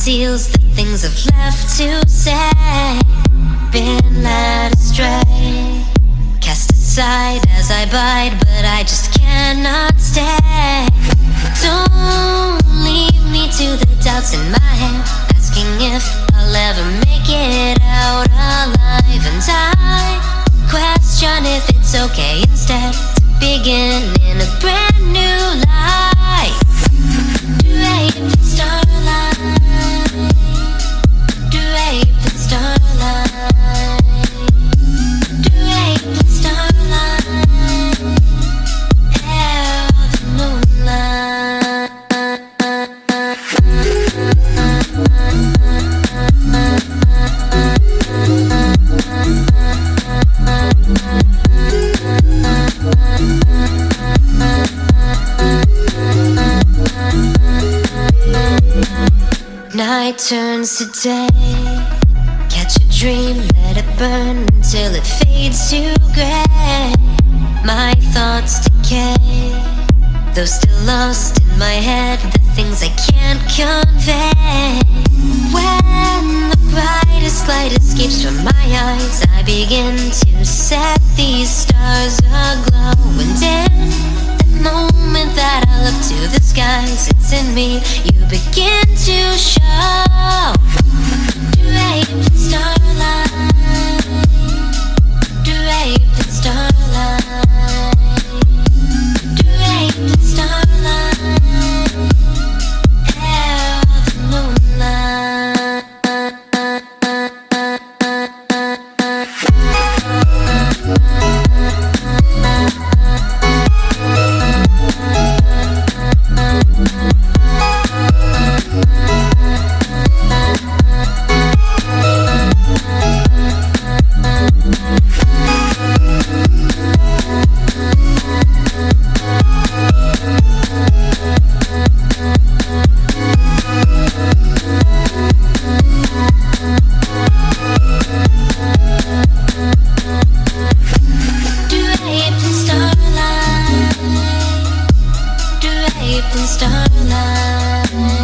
conceals the things I've left to say. Been led astray, cast aside as I bide, but I just cannot stay. Don't leave me to the doubts in my head, asking if I'll ever make it out alive. And I question if it's okay instead to begin in a brand new life. Drape in starlight, drape in starlight, drape in starlight, air of the moonlight. Night turns to day, catch a dream, let it burn until it fades to grey. My thoughts decay, though still lost in my head, the things I can't convey. When the brightest light escapes from my eyes, I begin to set these stars aglow. And in that moment that I look to the skies, it's in me you begin to show. Draped in starlight, draped in starlight, draped in starlight, air of the moonlight. Draped in starlight,